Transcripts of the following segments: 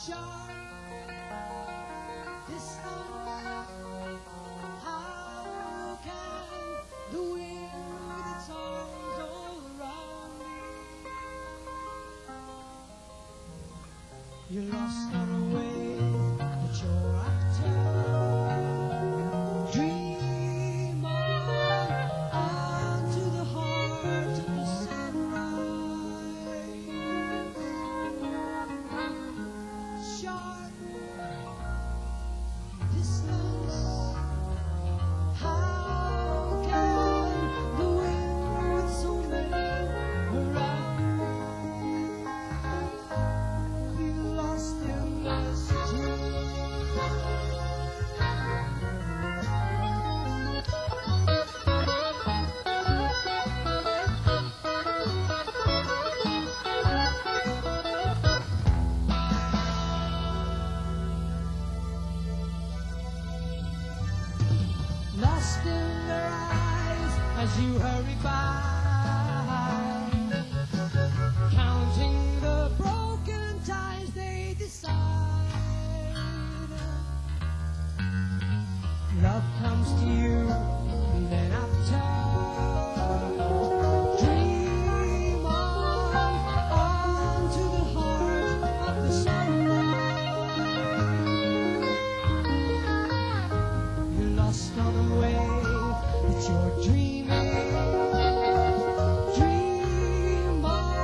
You're lost on a way, but you're after. Dream on to the heart of the sunrise. Sharp distance. How can the wind with so many around? Lost in the street. Lost in their eyes as you hurry by, counting the broken ties they decide. Love comes to you, then after. Dream on to the heart of the sunrise. You're lost on the way that you're dreaming. Dream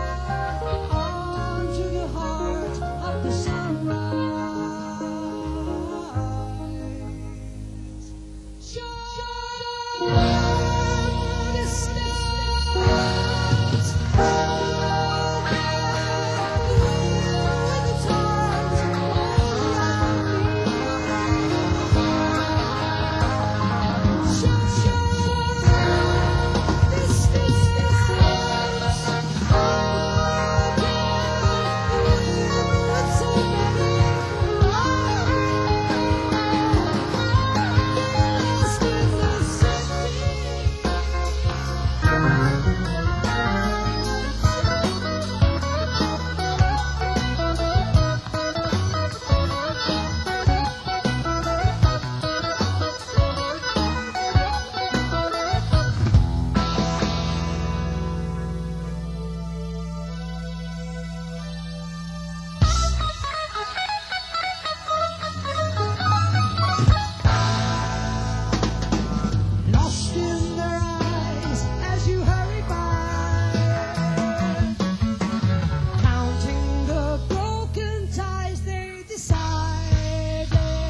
on to the heart of the sunrise. Short distance. With its arms around me. Short Lost in their eyes as you hurry by, counting the broken ties they decided.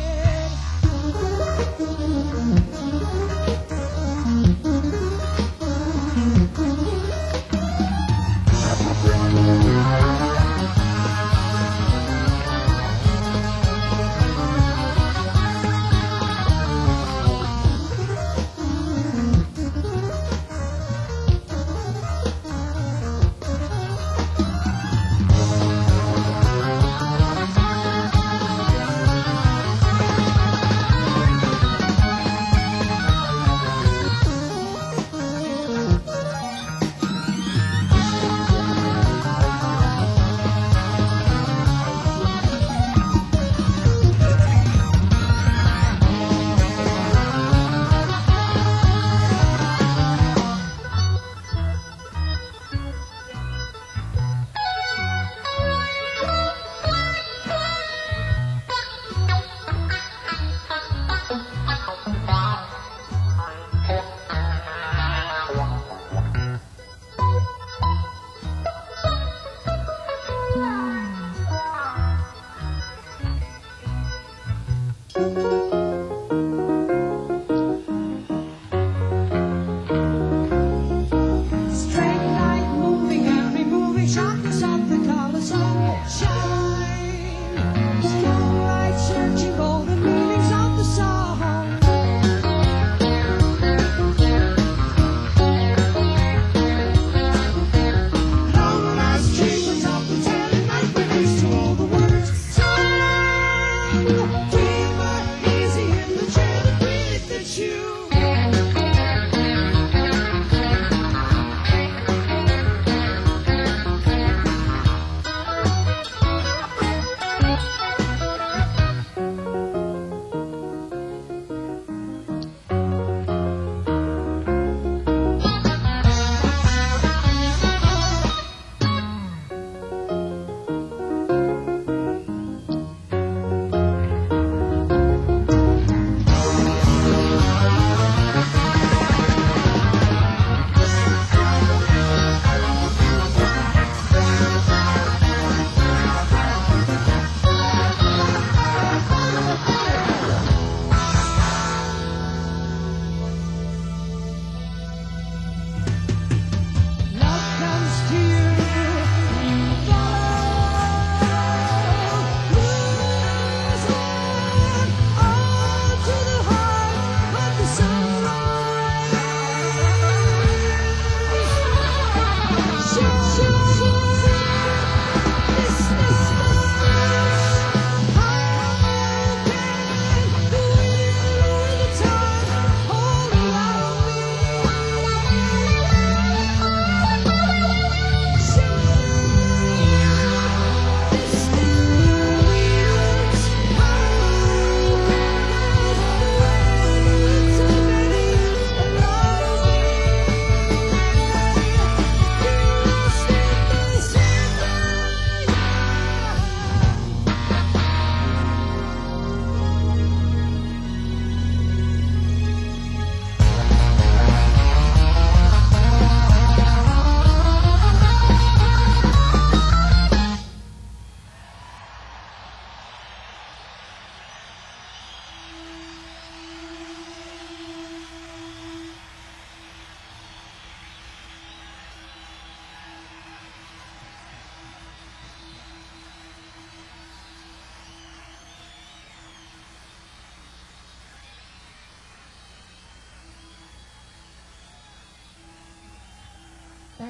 Straight light moving and removing sharpness of the color sunshine. Starlight searching golden meanings of the song. Long last dreamers of the telling night release to all the words. Time, dreamer, easy in the chair that breathed at you.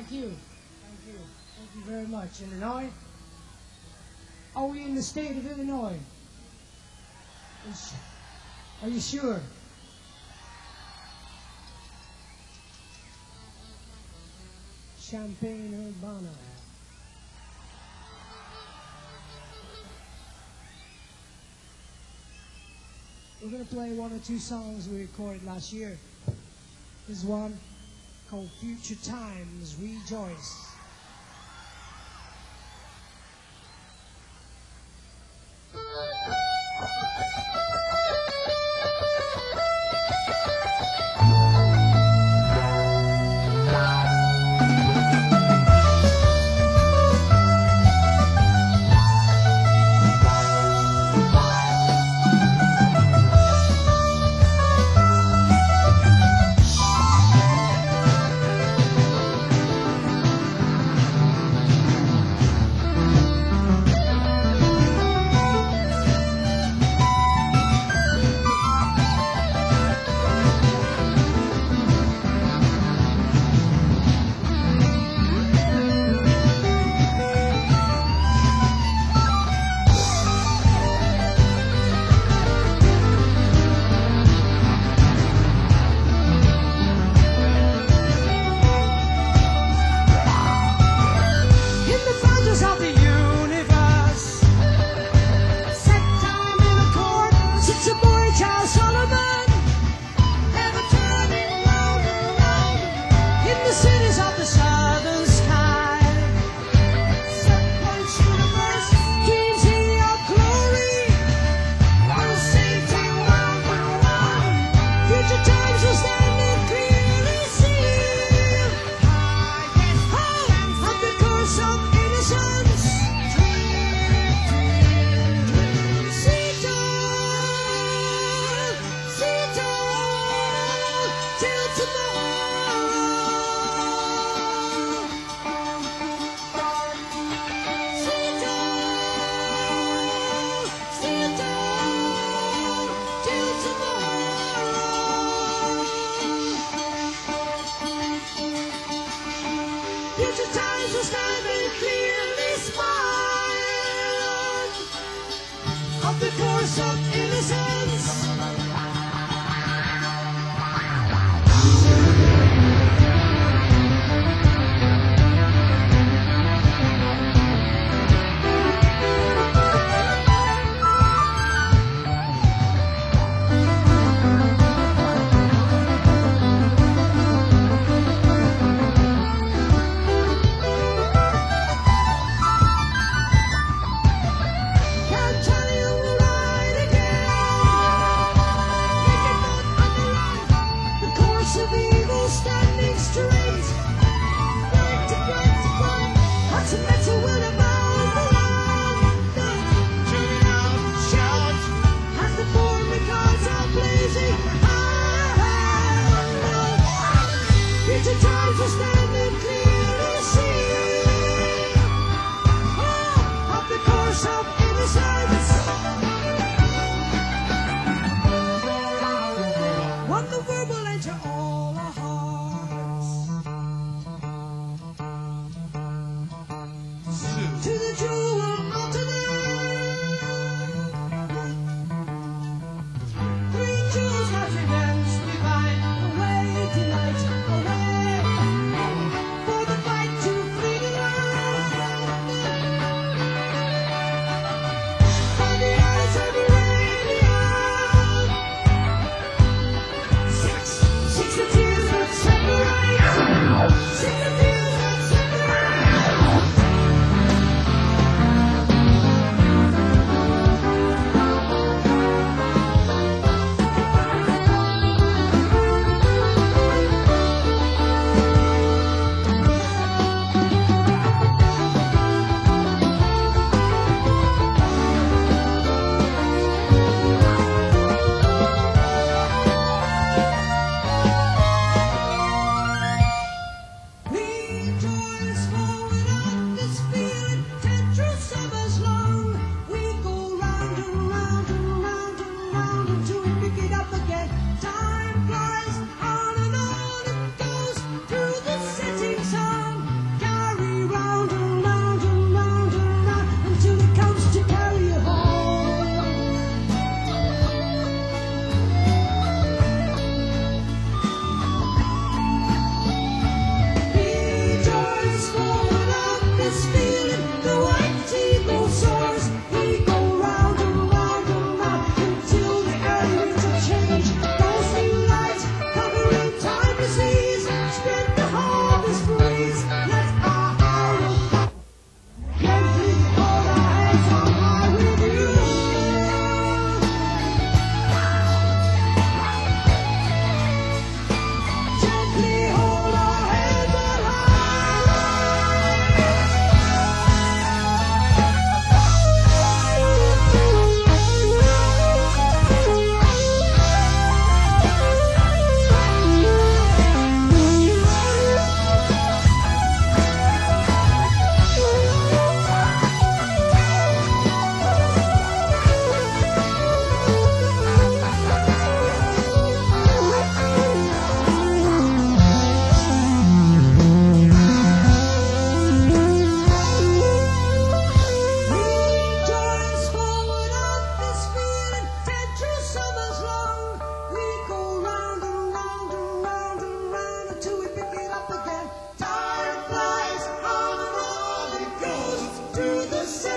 Thank you. Thank you. Thank you very much. Illinois? Are we in the state of Illinois? Are you sure? Champaign-Urbana. We're going to play one or two songs we recorded last year. There's one called Future Times Rejoice.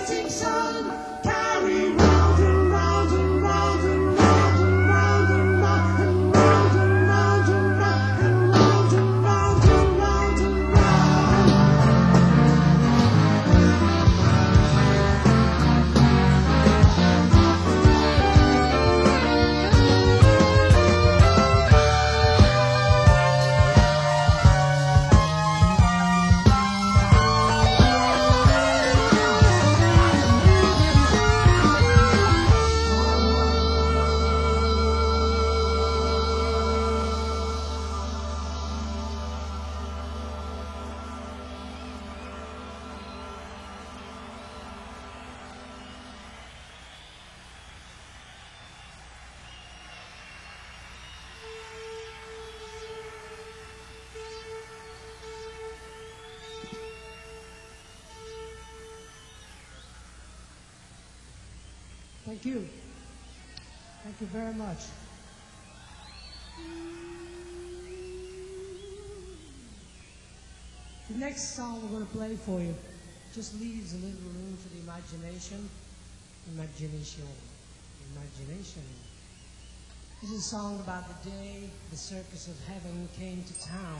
setting sun. Carry round and round and round and round and round and round and round and round and round and round and round and round and round. Thank you. Thank you very much. The next song we're going to play for you just leaves a little room for the imagination. Imagination. Imagination. This is a song about the day the circus of heaven came to town.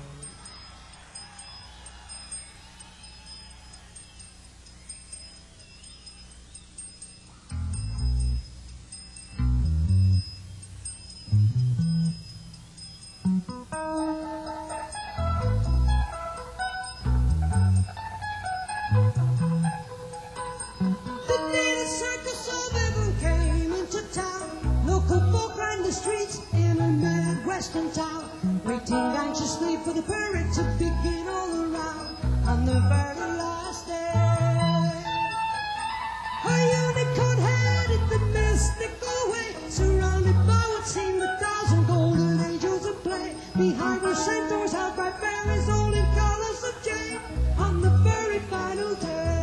The day the circus of heaven came into town, local folk lined the streets in a Midwestern town, waiting anxiously for the parade to begin all around on the very last day. A unicorn headed the mystical way, surrounded by what seemed 1,000 golden angels at play. Behind her centaurs held by fairies, all in colors of jade, on the very final day.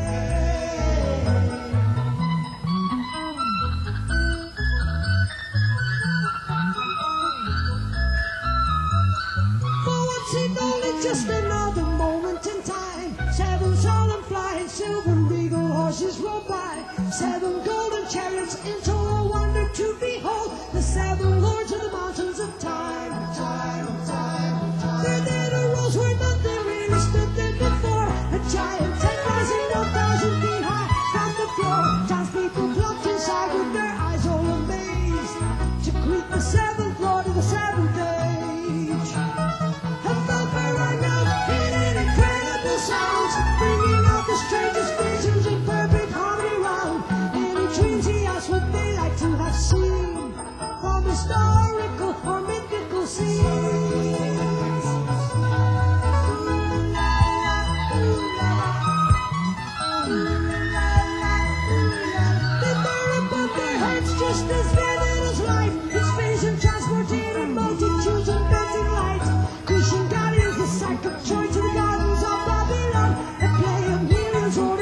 For what seemed only just another moment in time, 7 solemn flying silver regal horses roll by, 7 golden chariots in total wonder to behold, the 7 lords of the mountains of time, time, time, time. Their dead arose where nothing really stood there before, a giant head rising 1,000 feet high from the floor. Townspeople flocked inside with their eyes all amazed to greet the 7th lord of the 7th age. And fanfare rang out in an incredible sound, bringing out the strangest visions in perfect harmony round. Any dreams he asked would they like to have seen from historical or mythical scenes. They bear above their heads just as vivid as life, its vision transporting multitudes of dancing lights. Creation guardians, the sack of joy to the gardens of Babylon, a play of mirrors all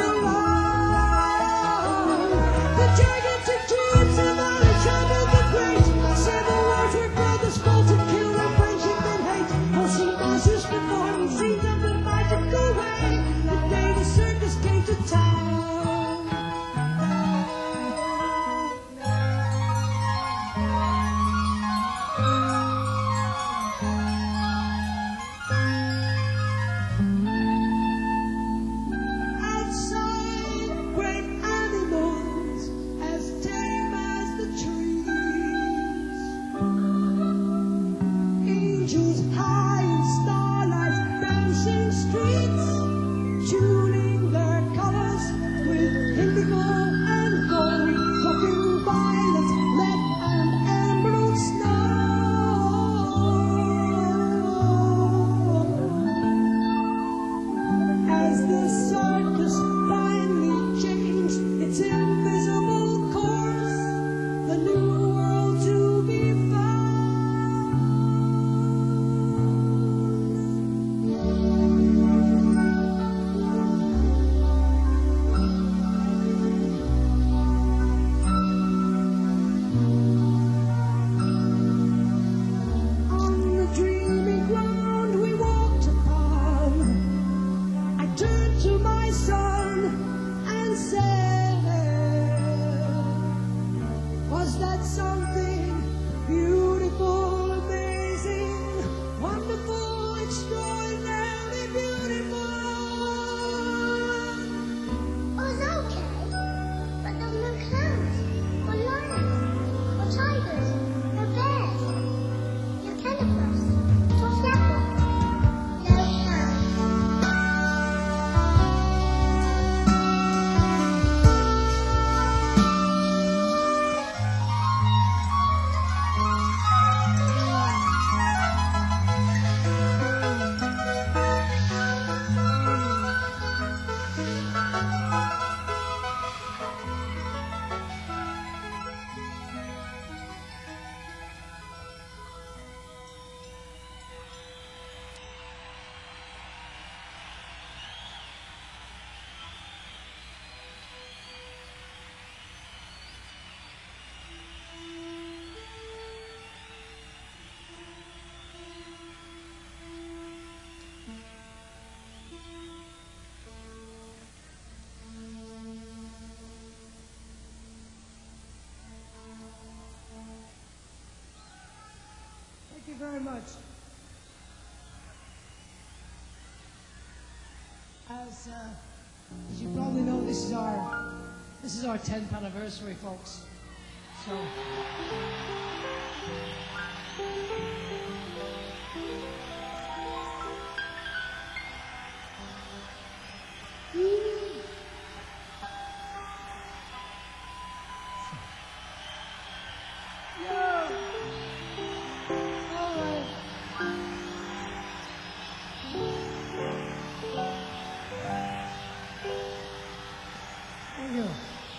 around. The gigantic dreams of Alexander the Great, 7 wars where brothers fought to kill their friendship and hate. All seen monsters before me, scenes of the magical way, the day the circus came to town. something beautiful, amazing, wonderful, extraordinarily beautiful. Oh, it's okay. But there's no clowns, or lions, or tigers, or bears. No cannibals, or flappers. No clowns. Thank you very much. As you probably know, this is our 10th anniversary, folks. So. Thank you.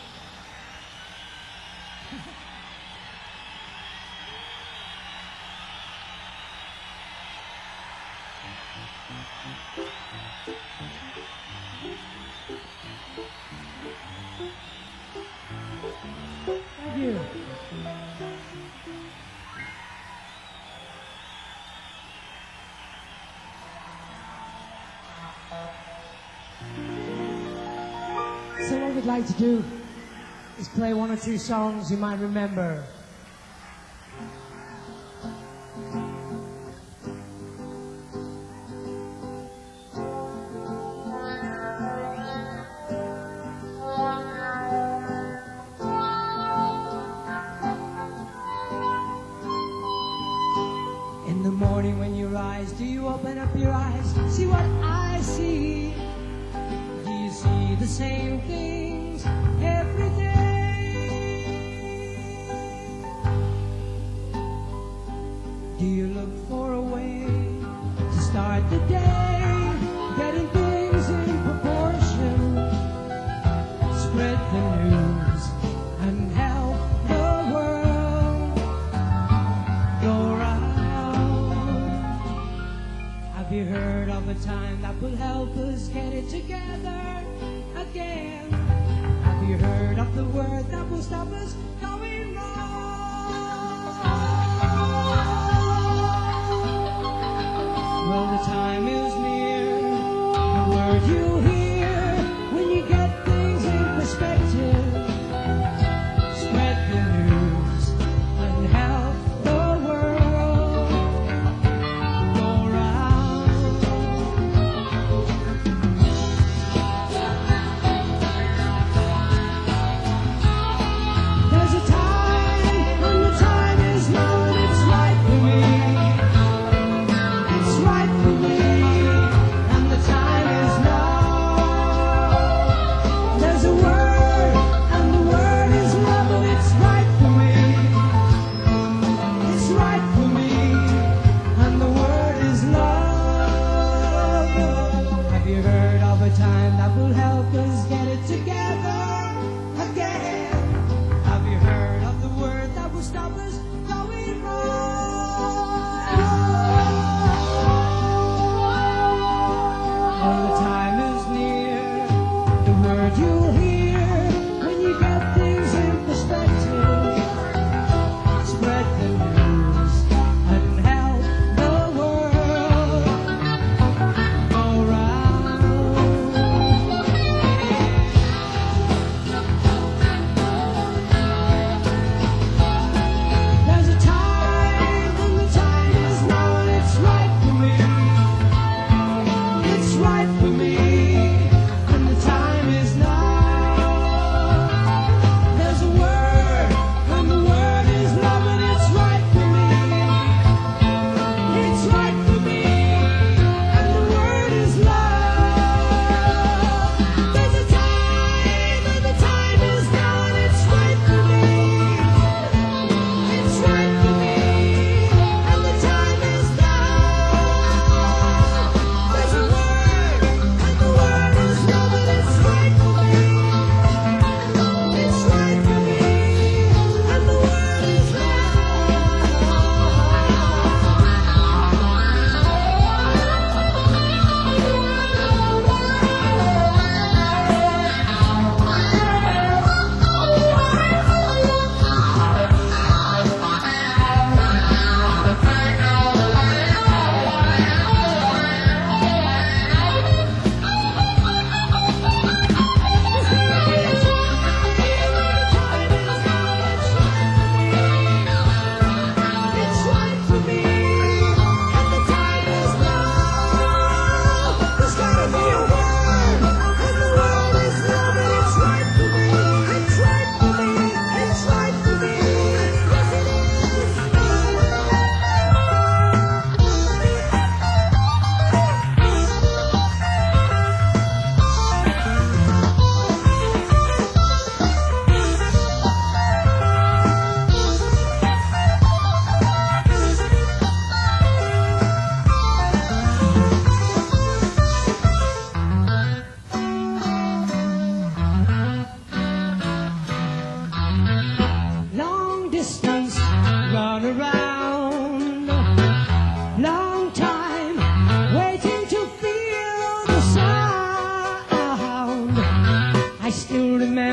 Thank you. So what we'd like to do is play one or two songs you might remember. In the morning when you rise, do you open up your eyes? See what I see? Do you see the same things every day? Do you look for a way to start the day? Getting things in proportion. Spread the news and help the world go round. Have you heard of a time that will help us get it together again? Have you heard of the word that will stop us going wrong? Well, the time is near. The word you hear when you get things in perspective. Spread the news and help the world go round. There's a time when the time is now and it's right for me. It's right for me.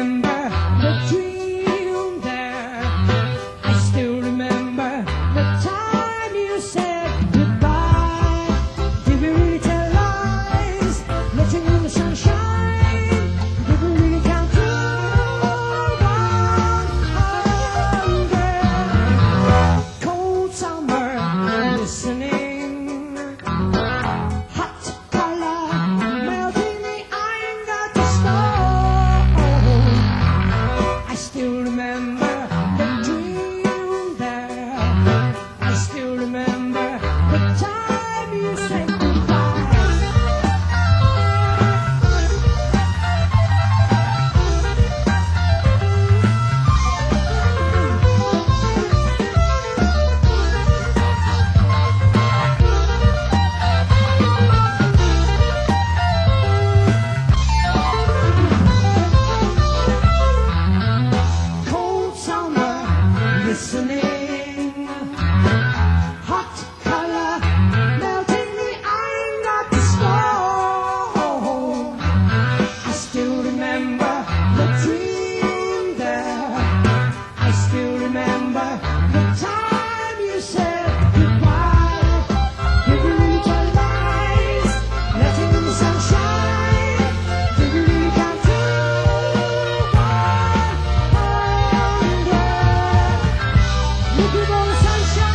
remember the dream there. I still remember the time you said goodbye. Did we really tell lies, letting in the sunshine? Did we really count to 100? Cold summer, listening. Hot color, melting the iron got the snow. I still remember the dream there. I still remember the time you said goodbye. Cold summer, listening. Hot color, melting the iron got the snow. I still remember the dream there. I still remember the time you said goodbye. Did we really tell lies, letting in the sunshine? Did we really count to 100? Looking for the sunshine.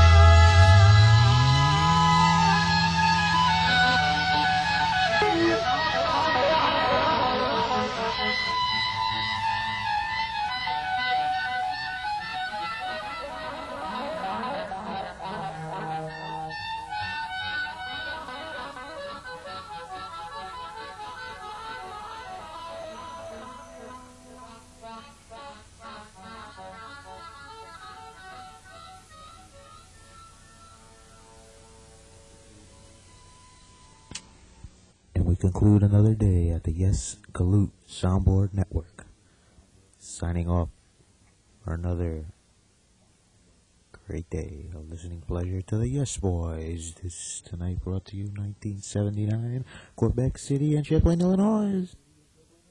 And we conclude another day at the Yes Galoot Soundboard Network. Signing off for another great day of listening pleasure to the Yes Boys. This tonight brought to you 1979, Quebec City and Champlain, Illinois.